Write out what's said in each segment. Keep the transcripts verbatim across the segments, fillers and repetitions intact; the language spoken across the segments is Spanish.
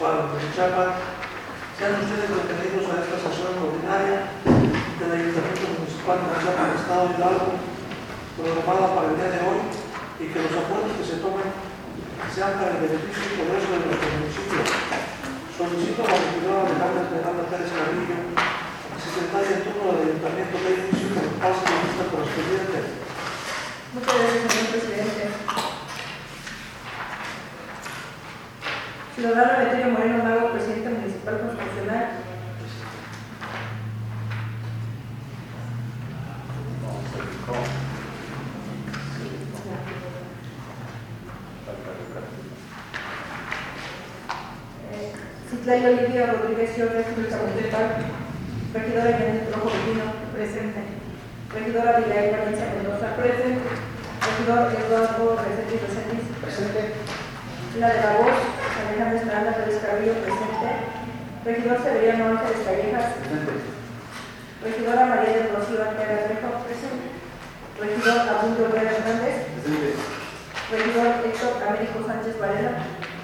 Municipal de Huichapan. Sean ustedes bienvenidos a esta sesión ordinaria del Ayuntamiento Municipal de Huichapan, Estado de Hidalgo, programada para el día de hoy, y que los acuerdos que se tomen sean para el beneficio y progreso de nuestro municipio. Solicito a la regidora Alejandra Esmeralda Pérez Carrillo, secretaria de turno del Ayuntamiento de inicio con el pase de lista correspondiente. Muchas gracias, señor presidente. Ciudadano Emeterio Moreno Mago, presidente municipal constitucional. Eh, Citlali Olivia Rodríguez Jorge, municipal. Regidora Janet Rojo Vino, presente. Regidora Abigail Valencia Mendoza, presente. Regidor Eduardo Resetti Resetis, presente. La de la voz, Alejandra Esmeralda Pérez Carrillo, presente. Regidor Severiano Ángeles Callejas, presente. Regidora María del Rocío Arteaga Trejo, presente. Regidor Abundio Herrera Hernández, presente. Regidor Héctor Américo Sánchez Varela.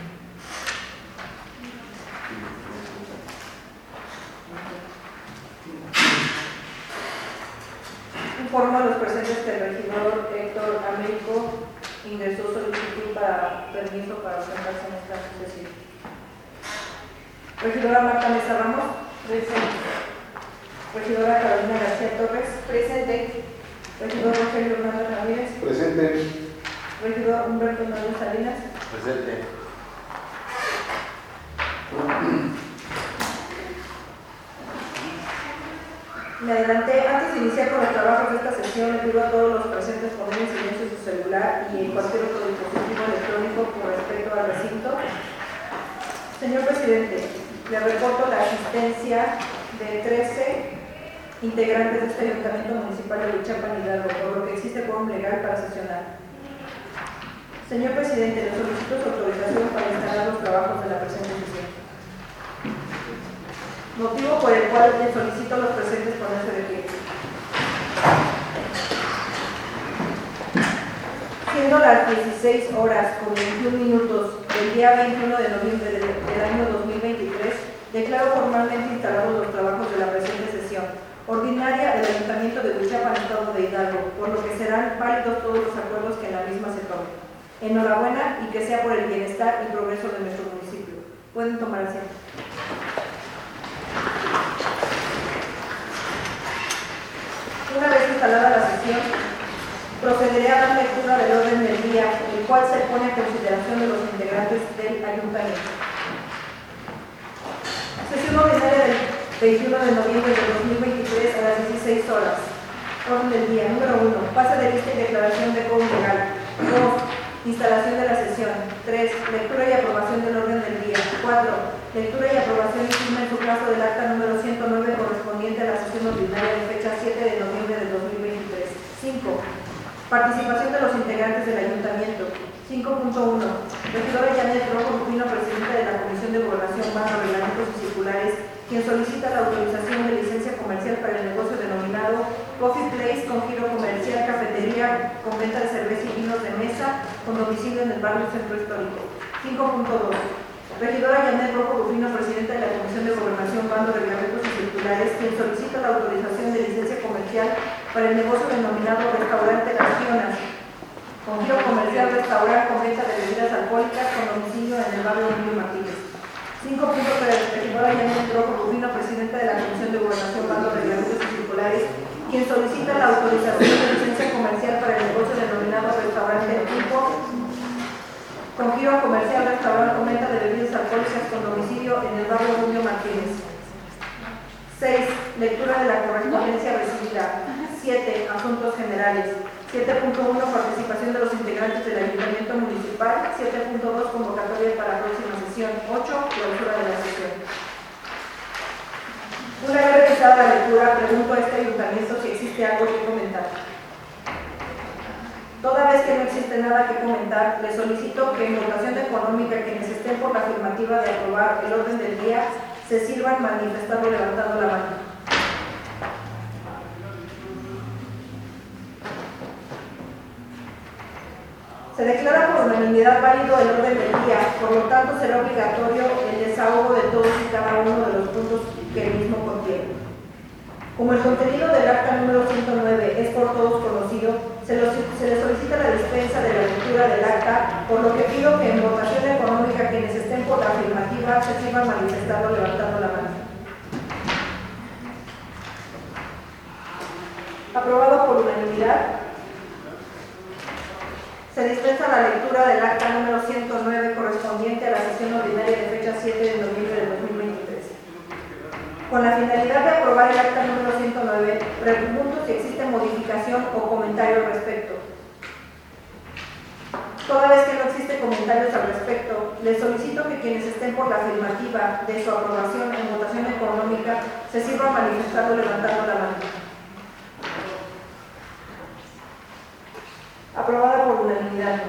Informo a los presentes que el regidor Héctor Américo ingresó solicitud para permiso para presentarse en esta sesión. Regidora Marta Mesa Ramos, presente. Regidora Carolina García Torres, presente. Regidor Rogelio Hernández Ramírez, presente. Regidor Humberto Manuel Salinas, Presente. Me adelanté. Antes de iniciar con los trabajos de esta sesión, le pido a todos los presentes poner en silencio su celular y en cualquier otro dispositivo electrónico por respeto al recinto. Señor presidente, le reporto la asistencia de trece integrantes de este Ayuntamiento Municipal de Huichapan, Hidalgo, por lo que existe quórum legal para sesionar. Señor presidente, le solicito su autorización para instalar los trabajos de la presente sesión. Motivo por el cual le solicito a los presentes ponerse de pie. Siendo las dieciséis horas con veintiún minutos del día veintiuno de noviembre del, del año dos mil veintitrés, declaro formalmente instalados los trabajos de la presente sesión ordinaria del Ayuntamiento de Huichapan, Estado de Hidalgo, por lo que serán válidos todos los acuerdos que en la misma se tomen. Enhorabuena y que sea por el bienestar y progreso de nuestro municipio. Pueden tomar asiento. Una vez instalada la sesión, procederé a dar lectura del orden del día, el cual se pone a consideración de los integrantes del Ayuntamiento. Sesión ordinaria del veintiuno de noviembre de dos mil veintitrés a las dieciséis horas. Orden del día. Número uno. Pase de lista y declaración de quórum legal. dos. Instalación de la sesión. tres. Lectura y aprobación del orden del día. cuatro. Lectura y aprobación y firma en su caso del acta número ciento nueve correspondiente a la sesión ordinaria de fecha siete de noviembre de dos mil veintitrés. cinco. Participación de los integrantes del Ayuntamiento. cinco punto uno. Regidora Janet Rojo Rufino, presidenta de la Comisión de Gobernación, Bando, Reglamentos y Circulares, quien solicita la autorización de licencia comercial para el negocio denominado Coffee Place con giro comercial, cafetería con venta de cerveza y vinos de mesa con domicilio en el barrio Centro Histórico. cinco punto dos. Regidora Janet Rojo Rufino, presidenta de la Comisión de Gobernación, Bando, Reglamentos y Circulares, quien solicita la autorización de licencia comercial para el negocio denominado Restaurante Las Fionas con giro comercial, restaurante con venta de bebidas alcohólicas con domicilio en el barrio Emilio Martínez. cinco punto tres. Regidora Janet Rojo Rufino, presidenta de la Comisión de Gobernación, Bando, Reglamentos y Circulares, quien solicita la autorización de licencia comercial para el negocio denominado Restaurante El Tipo con giro comercial, restaurante con venta de bebidas alcohólicas con domicilio en el barrio Emilio Martínez. seis. Lectura de la correspondencia recibida. siete. Asuntos generales. siete punto uno. Participación de los integrantes del Ayuntamiento Municipal. siete punto dos. Convocatoria para la próxima sesión. ocho. Clausura de la sesión. Una vez realizada la lectura, pregunto a este Ayuntamiento si existe algo que comentar. Toda vez que no existe nada que comentar, le solicito que en votación económica quienes estén por la afirmativa de aprobar el orden del día se sirvan manifestando levantando la mano. Se declara por unanimidad válido el orden del día, por lo tanto será obligatorio el desarrollo desahogo de todos y cada uno de los puntos que el mismo contiene. Como el contenido del acta número ciento nueve es por todos conocido, se, los, se les solicita la dispensa de la lectura del acta, por lo que pido que en votación económica quienes estén por la afirmativa se sigan manifestando levantando la mano. Aprobado por unanimidad. Se dispensa la lectura del acta número ciento nueve correspondiente a la sesión ordinaria de fecha siete de noviembre de dos mil veintitrés. Con la finalidad de aprobar el acta número ciento nueve, pregunto si existe modificación o comentario al respecto. Toda vez que no existe comentarios al respecto, les solicito que quienes estén por la afirmativa de su aprobación en votación económica se sirvan manifestando levantando la mano. Aprobada por unanimidad.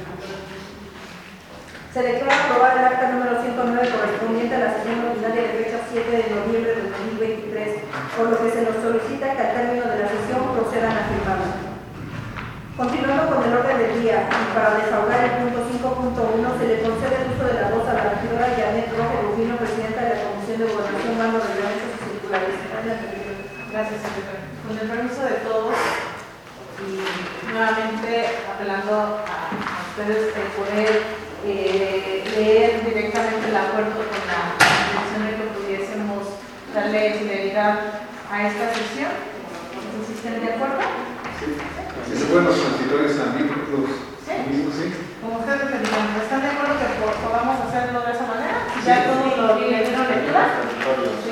Se declara aprobada el acta número ciento nueve correspondiente a la sesión ordinaria de fecha siete de noviembre de dos mil veintitrés, por lo que se nos solicita que al término de la sesión procedan a firmarla. Continuando con el orden del día, y para desahogar el punto cinco punto uno, se le concede el uso de la voz a la regidora Janet Rojo Rubino, presidenta de la Comisión de Gobernación, Mando de Reglamentos y Circulares. Gracias, secretario. Con el permiso de todos, y nuevamente apelando a, a ustedes de poder eh, leer directamente el acuerdo con la intención de que pudiésemos darle celeridad a esta sesión. ¿Sí estén de acuerdo? Sí. Si se pueden los transitores también, los ¿Sí? mismos, sí. Como ustedes me digan, ¿están de acuerdo que po- podamos hacerlo de esa manera? ¿Ya Sí. todos lo le dieron lectura? Sí.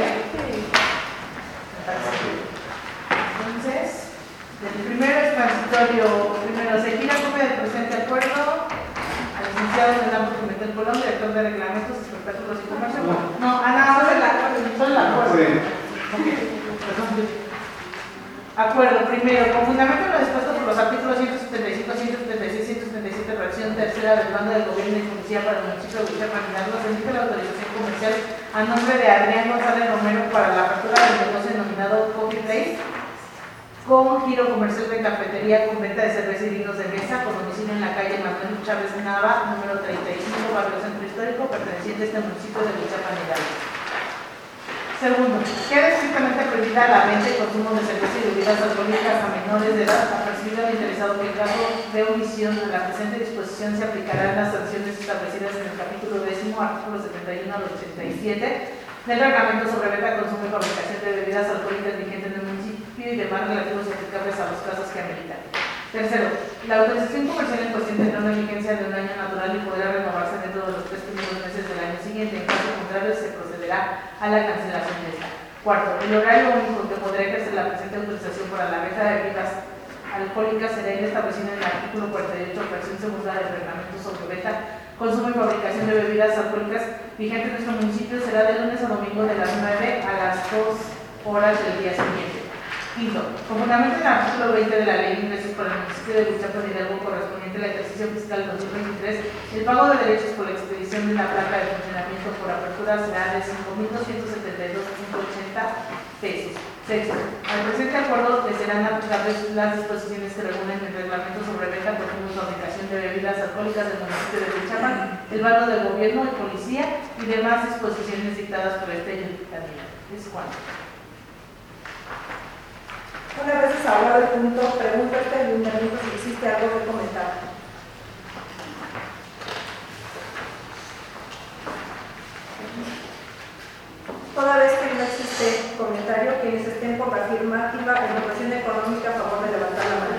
Entonces, el primero es transitorio. Primero, se gira copia del presente acuerdo al licenciado Fernando Pimentel Colón, director de Reglamentos, Espectáculos y Comercio. No. No, ah, no, solo el acuerdo. Solo el acuerdo. Sí. Ok, perdón. Acuerdo, primero, con fundamento en lo dispuesto por los artículos ciento setenta y cinco, ciento setenta y seis, ciento setenta y siete, fracción tercera del Bando del Gobierno y Policía para el municipio de Huichapan, Hidalgo, se emite la autorización comercial a nombre de Adrián González Romero para la apertura del negocio denominado Coffee Place, con giro comercial de cafetería con venta de cerveza y vinos de mesa, con domicilio en la calle Manuel Chávez Nava, número treinta y cinco, barrio Centro Histórico, perteneciente a este municipio de Huichapan, Hidalgo. Segundo, queda estrictamente prohibida la venta y consumo de cerveza y bebidas alcohólicas a menores de edad, apercibido al interesado que en caso de omisión a la presente disposición se aplicarán las sanciones establecidas en el capítulo décimo, artículo setenta y uno al ochenta y siete del reglamento sobre venta, consumo y fabricación de bebidas alcohólicas vigente en el municipio y demás relativos y aplicables a los casos que ameritan. Tercero, la autorización comercial en cuestión tendrá una vigencia de un año natural y podrá renovarse dentro de los tres primeros meses del año siguiente. En caso contrario, se procederá a la cancelación de esta. Cuarto, el horario único que podrá ejercer la presente autorización para la venta de bebidas alcohólicas será el establecido en el artículo cuarenta y ocho, fracción segunda del reglamento sobre venta, consumo y fabricación de bebidas alcohólicas vigente en nuestro municipio. Será de lunes a domingo de las nueve a las dos horas del día siguiente. Quinto, con fundamento en el artículo veinte de la Ley de Ingresos para el municipio de Huichapan, Hidalgo, correspondiente al ejercicio fiscal dos mil veintitrés, el pago de derechos por la expedición de la placa de funcionamiento por apertura será de cinco mil doscientos setenta y dos punto ochenta pesos. Sexto, al presente acuerdo le serán aplicables las disposiciones que regulen el reglamento sobre venta, consumo y fabricación de bebidas alcohólicas del municipio de Huichapan, el Bando del Gobierno y Policía y demás disposiciones dictadas por este ayuntamiento. ¿Es cuánto? Una vez desahogar el punto, pregunto a este ayuntamiento si existe algo que comentar. Toda vez que no existe comentario, quienes estén por la afirmativa en votación económica a favor de levantar la mano.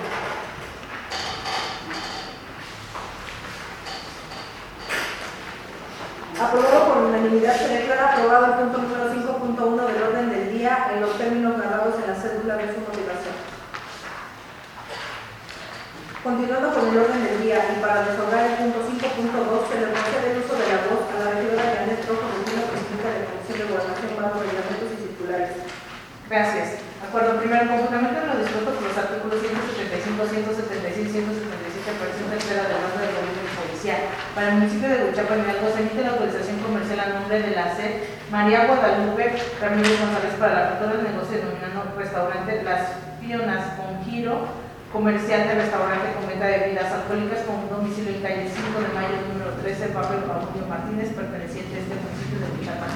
Aprobado por unanimidad, se declara aprobado el punto número cinco punto uno del orden del día en los términos narrados en la cédula de su motivación. Continuando con el orden del día y para desahogar el punto cinco punto dos, se le concede el uso de la voz a la regidora Janet Rojo Rubino, presidenta de la Comisión de Gobernación, Mando de Reglamentos y Circulares. Gracias. Acuerdo primero, con fundamento en lo dispuesto por los artículos ciento setenta y cinco, ciento setenta y seis, ciento setenta y siete, fracción tercera del Bando del Gobierno y Policía, para el municipio de Huichapan, Hidalgo, se emite la autorización comercial a nombre de la C E María Guadalupe Ramírez González para la apertura del negocio denominado restaurante Las Fionas con giro comercial de restaurante con venta de bebidas alcohólicas con domicilio en calle cinco de mayo, número trece, barrio Pablo Martínez, perteneciente a este municipio de Huichapan.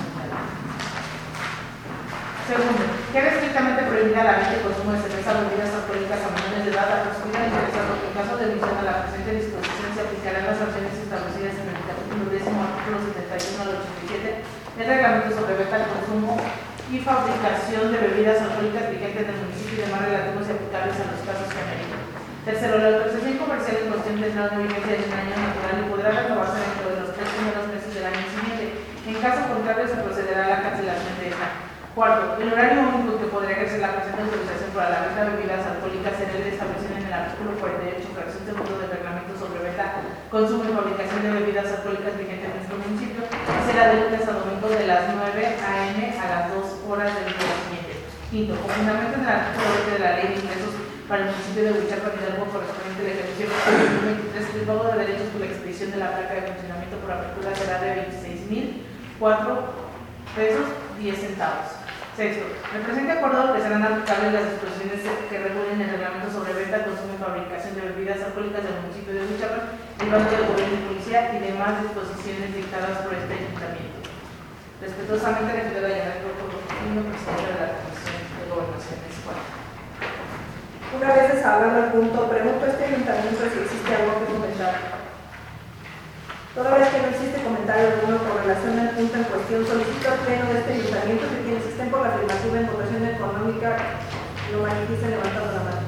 Segundo, queda estrictamente prohibida la venta y consumo de cerveza o bebidas alcohólicas a menores de edad a consumidor interesado que en caso de omisión a la presente disposición se aplicarán las sanciones establecidas en el capítulo décimo, artículo setenta y uno al ochenta y siete del reglamento sobre venta, consumo y fabricación de bebidas alcohólicas vigentes del municipio y demás relativos y aplicables a los casos que ameriten. Tercero, la autorización comercial en cuestión tendrá una vigencia de un año natural y podrá renovarse dentro de los tres primeros meses del año siguiente. En caso contrario, se procederá a la cancelación de esta. Cuarto, el horario único que podrá ejercer la presente autorización para la venta de bebidas alcohólicas será el establecido en el artículo cuarenta y ocho, fracción segundo del reglamento sobre venta, consumo y fabricación de bebidas alcohólicas vigentes en nuestro municipio. Será de lunes a domingo de las nueve a m a las dos horas del día siguiente. Quinto, con fundamento en el artículo veinte de la Ley de Ingresos para el municipio de Huichapan Hidalgo correspondiente al ejercicio del dos mil veintitrés, el pago de derechos por la expedición de la placa de funcionamiento por apertura será de veintiséis mil cuatro pesos diez centavos. Sexto, el presente acuerdo que serán aplicables las disposiciones que regulen el reglamento sobre venta, consumo y fabricación de bebidas alcohólicas del municipio de Huichapan, el bando de gobierno y policía y demás disposiciones dictadas por este ayuntamiento. Respetuosamente, regidora Janet Portofino, presidenta de la Comisión de Gobernación Municipal. Una vez desahogado el punto, pregunto a este ayuntamiento si existe algo que comentar. Toda vez que no existe comentario alguno con relación al punto en cuestión, solicito al pleno de este ayuntamiento que quienes estén por la afirmativa en votación económica lo manifiesten levantando la mano.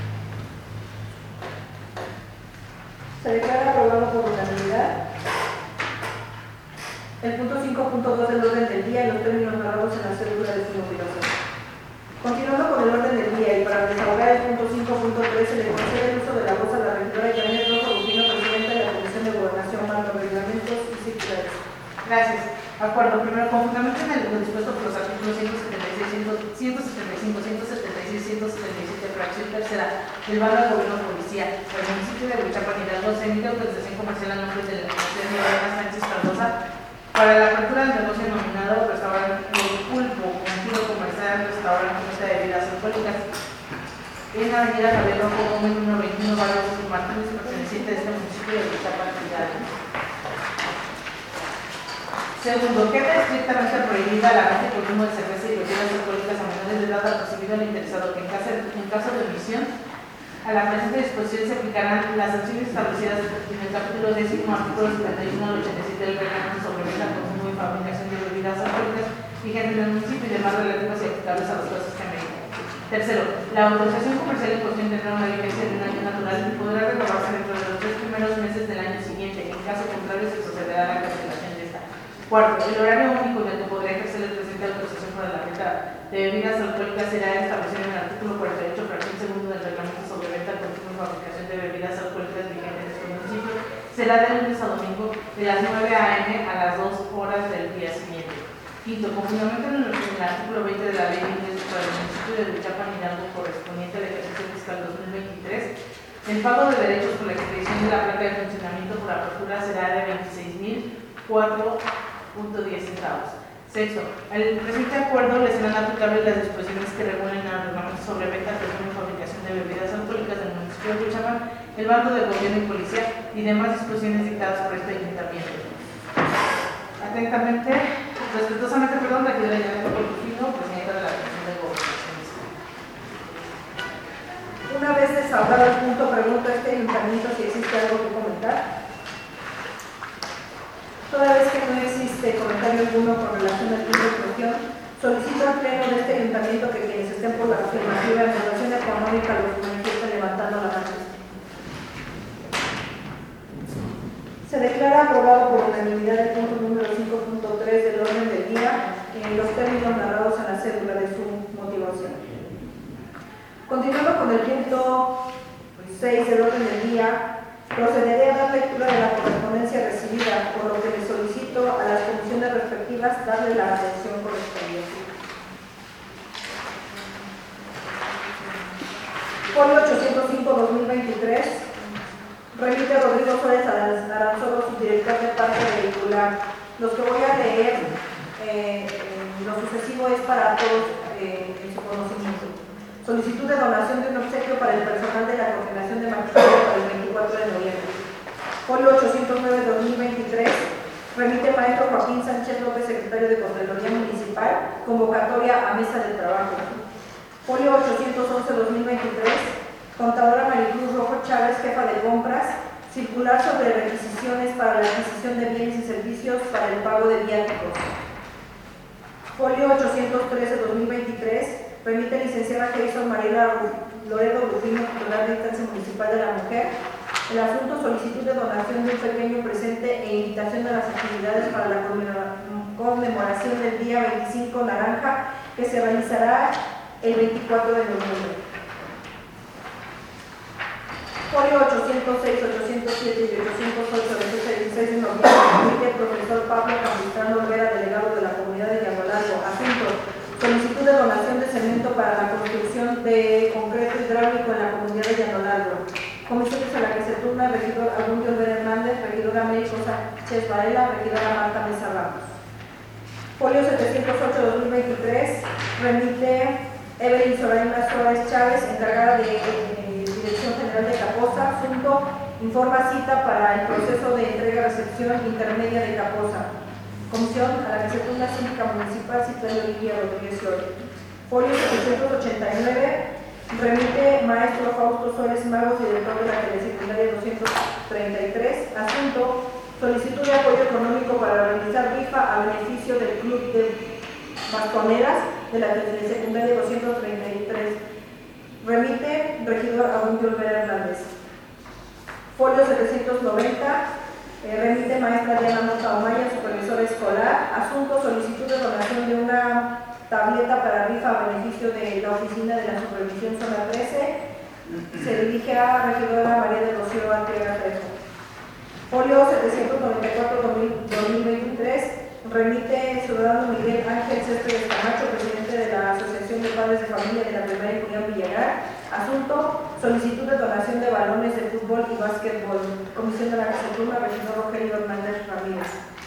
Se declara aprobado por unanimidad el punto cinco punto dos del orden del día y los términos narrados en la cédula de su motivación. Continuando con el orden del día y para desahogar el punto cinco punto tres, se le concede el uso de la voz a la regidora Janet Portofino, presidenta de la Comisión de Gobernación, Mando, Reglamentos y Circulares. Gracias. Acuerdo. Primero, con fundamento en el dispuesto por los artículos ciento setenta y seis, ciento setenta y cinco, ciento setenta y seis, ciento setenta y siete, fracción tercera del bando del gobierno policía para el municipio de Huichapan Hidalgo, se emite autorización comercial a nombre de la Comisión de Lorena Sánchez Cardosa para la apertura del negocio denominado Restaurante El Pulpo, con estilo comercial, restaurante con venta de bebidas alcohólicas en la avenida Javier Rojo Gómez, número veintiuno, barrio San Martínez, perteneciente a este municipio de Huichapan Hidalgo. Segundo, queda estrictamente prohibida la venta y consumo de cerveza y bebidas alcohólicas a menores de edad al recibido al interesado que en caso, en caso de omisión a la presente disposición se aplicarán las sanciones establecidas en el capítulo décimo, artículo setenta y uno al ochenta y siete del reglamento sobre venta, consumo y fabricación de bebidas alcohólicas vigentes en el municipio y demás relativos y aplicables a los casos que ameriten. Tercero, la autorización comercial en cuestión tendrá una vigencia de un año natural y podrá renovarse dentro de los tres primeros meses del año siguiente. En caso contrario, se procederá a la cancelación de esta. Cuarto, el horario único en el que podrá ejercer el presente autorización para la venta de bebidas alcohólicas será establecido en el artículo cuarenta y ocho, fracción segundo del reglamento sobre venta, consumo y fabricación de bebidas alcohólicas vigentes en este municipio. Será de lunes a domingo de las nueve a m a las dos horas del día siguiente. Quinto, con fundamento en el, en el artículo veinte de la Ley de Ingresos para el municipio de Huichapan Hidalgo correspondiente al ejercicio fiscal dos mil veintitrés, el pago de derechos por la expedición de la placa de funcionamiento por apertura será de veintiséis mil cuatro punto diez centavos. Sexto, al presente acuerdo le serán aplicables las disposiciones que regulen el reglamento sobre venta, consumo y fabricación de bebidas alcohólicas del municipio de Huichapan, el bando de gobierno y policía y demás disposiciones dictadas por este ayuntamiento. Atentamente, respetuosamente, perdón, la regidora Janet Portofino, presidenta de la Comisión de Gobernación. Una vez desahogado el punto, pregunto a este ayuntamiento si existe algo que comentar. Toda vez que no existe comentario alguno con relación al punto de cuestión, solicito al pleno de este ayuntamiento que quienes estén por la afirmativa en relación económica los manifiesten levantando la mano. Se declara aprobado por unanimidad el punto número cinco punto tres del orden del día en los términos narrados en la cédula de su motivación. Continuando con el punto seis del orden del día, procederé a dar lectura de la correspondencia recibida, por lo que le solicito a las comisiones respectivas darle la atención correspondiente. Folio ochocientos cinco barra dos mil veintitrés, remite Rodrigo Suárez Aranzoro, subdirector de Parque Vehicular. Los que voy a leer, eh, lo sucesivo es para todos eh, en su conocimiento. Solicitud de donación de un obsequio para el personal de la Remite el maestro Joaquín Sánchez López, secretario de Contraloría Municipal, convocatoria a mesa de trabajo. Folio ochocientos once dos mil veintitrés, contadora Maricruz Rojo Chávez, jefa de compras, circular sobre requisiciones para la adquisición de bienes y servicios para el pago de viáticos. Folio ochocientos trece dos mil veintitrés, remite licenciada Jason Mariela Loredo Rufino, titular de Instancia Municipal de la Mujer, el asunto solicitud de donación de un pequeño presente e invitación a las actividades para la conmemoración del día veinticinco Naranja, que se realizará el veinticuatro de noviembre. Folio ochocientos seis, ochocientos siete y ochocientos ocho de fecha dieciséis de noviembre, remite el profesor Pablo Capistrano Olvera, delegado de la comunidad de Llanolargo. Asunto: solicitud de donación de cemento para la construcción de concreto hidráulico en la comunidad de Llanolargo. Comisiones a la que se turna: regidor Abundio Olvera Hernández, regidora Américo Sánchez Varela, regidora Marta Mesa Ramos. Folio setecientos ocho dos mil veintitrés, remite Evelyn Zoraima Suárez Chávez, encargada de eh, Dirección General de Caposa. Asunto: informa cita para el proceso de entrega-recepción intermedia de Caposa. Comisión a la que se turna Síndica Municipal Citlali Olivia Rodríguez Flores. Folio setecientos ochenta y nueve, remite maestro Fausto Suárez Magos, director de la telesecundaria doscientos treinta y tres. Asunto: solicitud de apoyo económico para realizar rifa a beneficio del Club de Bastoneras de la telesecundaria doscientos treinta y tres. Remite regidor Abundio Olvera Hernández. Folio setecientos noventa, eh, remite maestra Diana Mota Omaya, supervisora escolar. Asunto: solicitud de donación de una tableta para rifa a beneficio de la oficina de la supervisión zona trece. Se dirige a regidora María de Rocío Arteaga Trejo. Folio setecientos noventa y cuatro dos mil veintitrés, remite ciudadano Miguel Ángel Céspedes Camacho, presidente de la Asociación de Padres de Familia de la Primaria Julián Villagar. Asunto: solicitud de donación de balones de fútbol y básquetbol. Comisión de la que se turna regidor Rogelio Hernández Ramírez.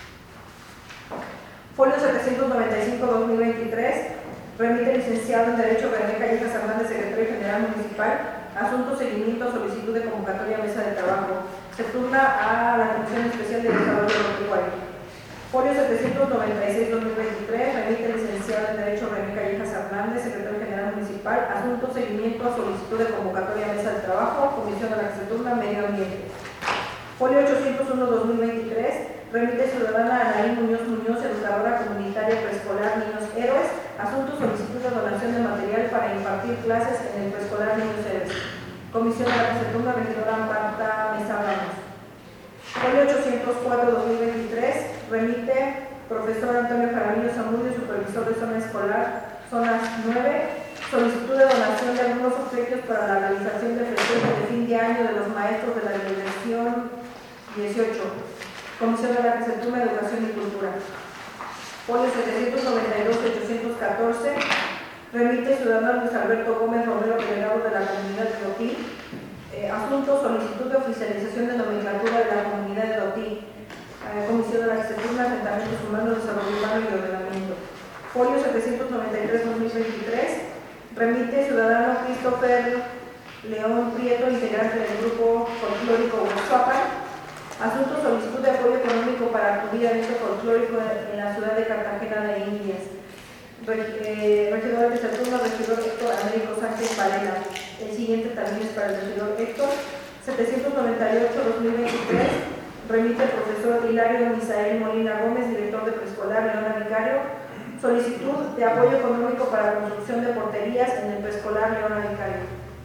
Folio setecientos noventa y cinco dos mil veintitrés, remite licenciado en Derecho René Callejas Hernández, secretario general municipal. Asunto: seguimiento a solicitud de convocatoria a mesa de trabajo. Se turna a la Comisión Especial de Desarrollo Agropecuario. Folio setecientos noventa y seis dos mil veintitrés, remite licenciado en Derecho René Callejas Hernández, secretario general municipal. Asunto: seguimiento a solicitud de convocatoria a mesa de trabajo. Comisión a la que se turna Medio Ambiente. Folio ochocientos uno dos mil veintitrés, remite ciudadana Anaí Muñoz Muñoz, educadora comunitaria preescolar Niños Héroes. Asunto: solicitud de donación de material para impartir clases en el preescolar Niños Héroes. Comisión a la que se turna regidora Marta Mesa Ramos. Folio ochocientos cuatro dos mil veintitrés, remite profesor Antonio Jaramillo Zamudio, supervisor de zona escolar, zonas nueve, solicitud de donación de algunos obsequios para la realización de festejos de fin de año de los maestros de la delegación dieciocho. Comisión de la que se turna Educación y Cultura. Folio setecientos noventa y dos ochocientos catorce, remite ciudadano Luis Alberto Gómez Romero, delegado de la comunidad de Dotí. Eh, asunto: solicitud de oficialización de nomenclatura de la comunidad de Dotí. Eh, Comisión de la que se turna Asentamientos Humanos, Desarrollo Urbano y Ordenamiento. Folio setecientos noventa y tres dos mil veintitrés, remite ciudadano Christopher León Prieto, integrante del grupo folclórico Huachuapan. Asunto: solicitud de apoyo económico para acudir a evento folclórico en la ciudad de Cartagena de Indias. Eh, regidor de Saturno, regidor Héctor Américo Sánchez Varela. El siguiente también es para el regidor Héctor. setecientos noventa y ocho dos mil veintitrés, remite el profesor Hilario Misael Molina Gómez, director de preescolar Leona Vicario. Solicitud de apoyo económico para la construcción de porterías en el preescolar Leona Vicario.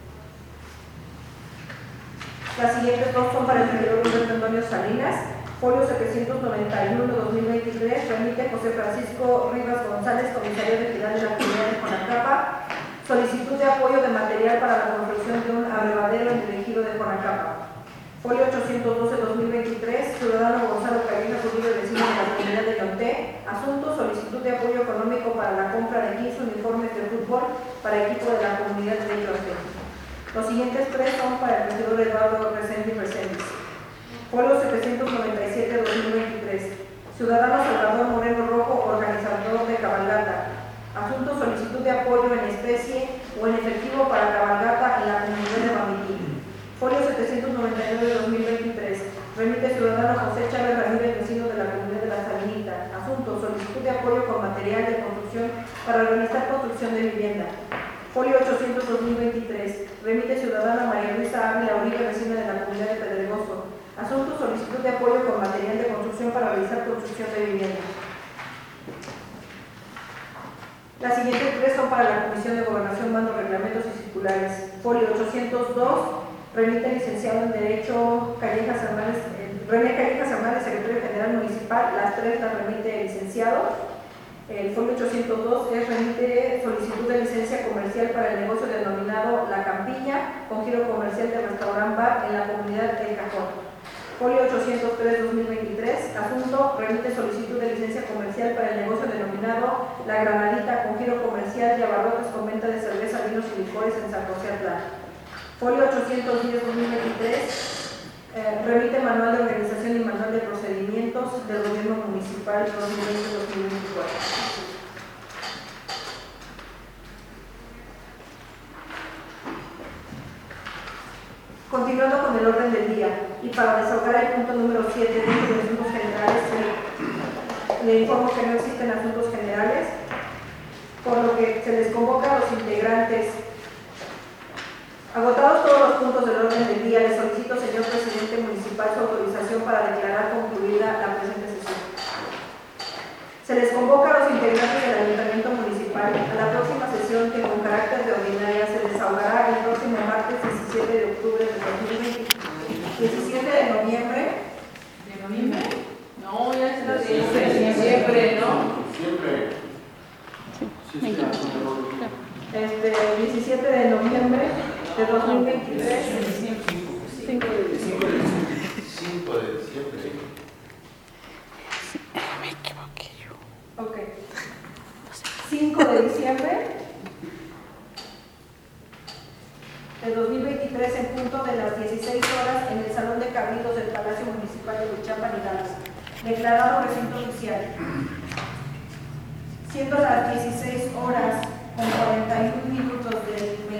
Las siguientes dos son para el regidor Humberto Antonio Salinas. Folio setecientos noventa y uno dos mil veintitrés, remite José Francisco Rivas González, comisario regional de la comunidad de Conacapa. Solicitud de apoyo de material para la construcción de un abrevadero en el ejido de Conacapa. Folio ochocientos doce dos mil veintitrés, ciudadano Gonzalo Callejas Uribe, vecino de la comunidad de Yonté. Asunto: solicitud de apoyo económico para la compra de quince uniformes de fútbol para equipo de la comunidad de Yonté. Los siguientes tres son para el regidor Eduardo Resende Reséndiz. Folio setecientos noventa y siete dos mil veintitrés, ciudadano Salvador Moreno Rojo, organizador de cabalgata. Asunto: solicitud de apoyo en especie o en efectivo para cabalgata en la comunidad de Mamiquí. Folio setecientos noventa y nueve dos mil veintitrés, remite ciudadano José Chávez Ramírez, vecino de la comunidad de Las de apoyo con material de construcción para realizar construcción de vivienda. Folio ochocientos dos mil veintitrés. Remite ciudadana María Luisa Ávila Uribe, vecina de la comunidad de Pedregoso. Asunto: solicitud de apoyo con material de construcción para realizar construcción de vivienda. Las siguientes tres son para la Comisión de Gobernación, Mando, Reglamentos y Circulares. Folio ochocientos dos. Remite el licenciado en Derecho Callejas Hernández, eh, René Callejas Hernández, secretario general municipal. Las tres las remite el licenciado. El folio ochocientos dos es remite solicitud de licencia comercial para el negocio denominado La Campiña, con giro comercial de restaurant bar en la comunidad El Cajón. Folio ochocientos tres dos mil veintitrés, asunto: remite solicitud de licencia comercial para el negocio denominado La Granadita, con giro comercial de abarrotes con venta de cerveza, vinos y licores en San José Atlán. Folio ochocientos diez dos mil veintitrés, eh, remite manual de organización y manual de procedimientos del gobierno municipal dos mil veinte dos mil veinticuatro. Continuando con el orden del día, y para desahogar el punto número siete dentro de asuntos generales, le, le informo que no existen asuntos generales, por lo que se les convoca a los integrantes. Agotados todos los puntos del orden del día, le solicito, señor presidente municipal, su autorización para declarar concluida la presente sesión. Se les convoca a los integrantes del Ayuntamiento Municipal a la próxima sesión, que con carácter de ordinaria se desahogará el próximo martes diecisiete de octubre de dos mil veinte. diecisiete de noviembre. ¿De noviembre? No, ya es la de diciembre, ¿no? Siempre. Este, diecisiete de noviembre de dos mil veintitrés. cinco de diciembre. cinco de diciembre. Me equivoqué yo. Ok. cinco de diciembre de dos mil veintitrés, en punto de las dieciséis horas, en el Salón de Cabildos del Palacio Municipal de Huichapan, Hidalgo. Declarado recinto oficial. Siendo las dieciséis horas con cuarenta y un minutos del